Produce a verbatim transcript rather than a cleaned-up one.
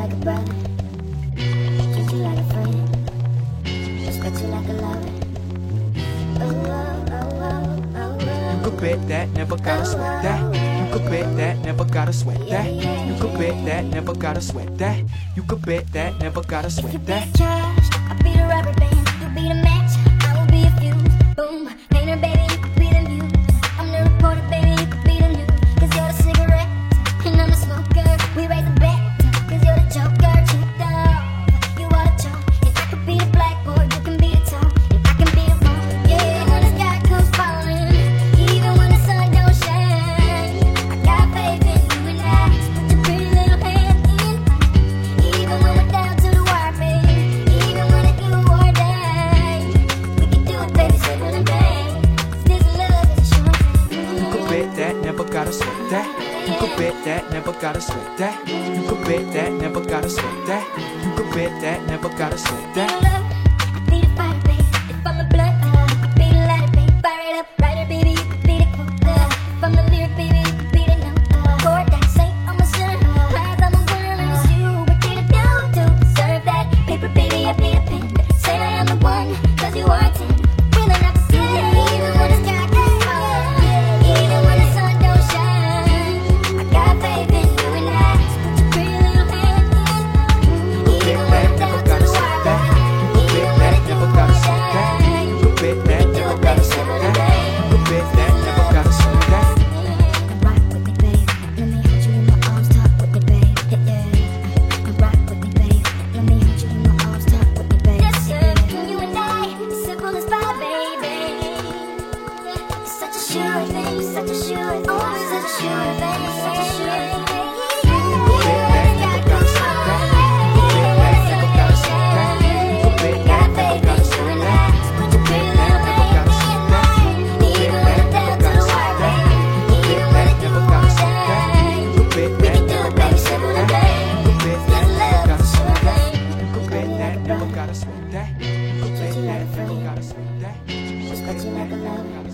like a brother, treat you like a friend, respect you like a lover. Oh, oh, oh, oh, oh, oh. You could bet that, never gotta sweat that. You could bet that, never gotta sweat that. You could bet that, never gotta sweat that. You could bet that, never gotta If you sweat be that. the trash, I'll be the rubber band. You be the match, I will be a fuse. Boom, painter, baby, you could be the muse. I'm the reporter, baby, you could be the news. Cause you're the cigarette, and I'm the smoker. We raise the bet, cause you're the joker. Checked out, you are the chalk. And I could be the blackboard, you can be the top. And I can be the wrong, yeah, when the sky comes falling. Even when the sun don't shine, I got faith in you and I. Put your pretty little hand in. Even when we're down to the wire, baby. Even when it's do or die, we can do it, baby, simple and plain. Cause this love is a sure thing. You could bet that, never gotta sweat that. You could bet that, never gotta sweat that. You could bet that, never gotta sweat that. You could bet that, never gotta sweat that. I be the fire, baby. If I'm the blood, uh, you could be the lighter, baby. Fire it up, writer, baby. You could be the quote. Uh, if I'm the lyric, baby, you could be the note. Uh, chord that say I'm a son. Cause I'm a winner and it's you. What did I do to deserve that? Paper, baby, I be a pen. Say I am the one, cause you are a ten. Feeling up the sky, even when the sky gets falling. Even when the sun don't shine, I got faith in you and I. Put your pretty little hand in. Even when I'm down to the wire, baby. You could bet that, never gotta sweat that. You could bet that, never gotta sweat that. You could bet that, never gotta sweat that. Rock with me, babe. Let me hold you in my arms, talk with me, babe. Yeah, yeah. Rock with me, babe. Let me hold you in my arms, talk with me, babe. Yes, sir. You and I, it's simple as pie, baby. It's such a sure thing, such a sure thing, oh, it's such a sure thing, such a sure thing. You could bet that, never gotta sweat that. You could bet that, never gotta sweat that. You could bet that, never gotta sweat that. You could bet that, never gotta sweat that. You could bet that, never gotta sweat that. You could bet that, never gotta sweat that. You could bet that, never gotta sweat that. You could bet that, never gotta sweat that. You could bet that, never gotta sweat that. You could bet that, never gotta sweat that. Respect you like a lover.